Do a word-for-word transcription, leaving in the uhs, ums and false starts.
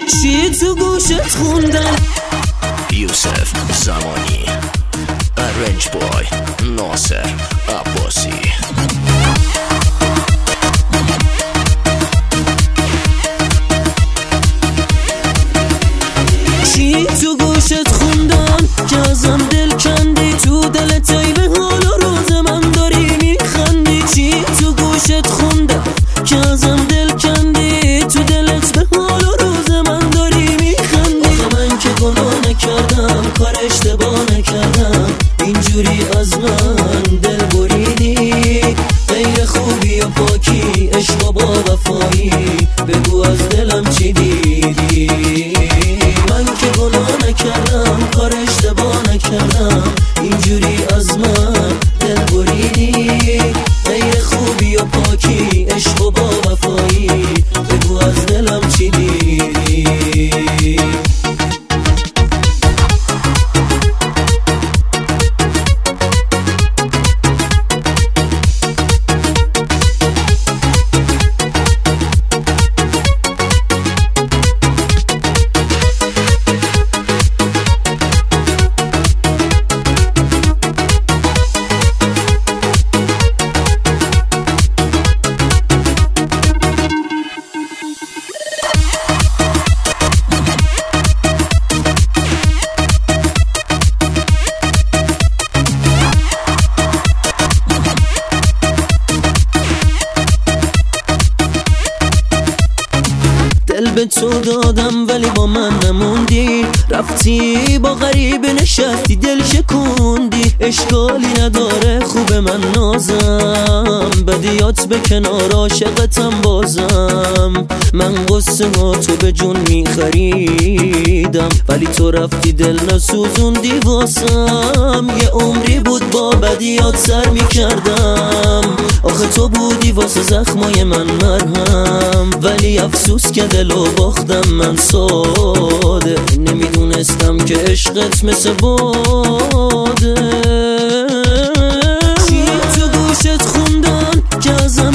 چی تو گوشت خوندن؟ یوسف زمانی، رنج بای ناصر عباسی. چی تو گوشت خوندن که ازم دل کندی؟ تو دلت ای به حال و روز من داری میخندی. چی تو گوشت خوندن که ازم دل کندی؟ تو دلت به حال و روز من داری میخندی. آخه من که گناه نکردم، کار اشتباه نکردم، اینجوری از من دل بریدی. غیر خوبی و پاکی، عشق و با وفایی، بگو از دلم چی دیدی؟ من که گناه نکردم، کار اشتباه نکردم، اینجوری از من دل بریدی. غیر خوبی و پاکی، عشق و با وفایی، بگو از دلم چی دیدی؟ دل به تو دادم ولی با من نموندی، رفتی با غریب نشستی دل شکوندی. اشکالی نداره خوب من نازم، بدیات به کنار عاشقتم بازم. من قصه ها تو به جون میخریدم، ولی تو رفتی دل نسوزوندی واسم. یه عمری بود با بدیات سر میکردم، آخه تو بودی واسه زخمای من مرهم. ولی افسوس که دلو باختم من ساده، نمیدونستم که عشقت مثل باده. چی تو گوشت خوندن که ازم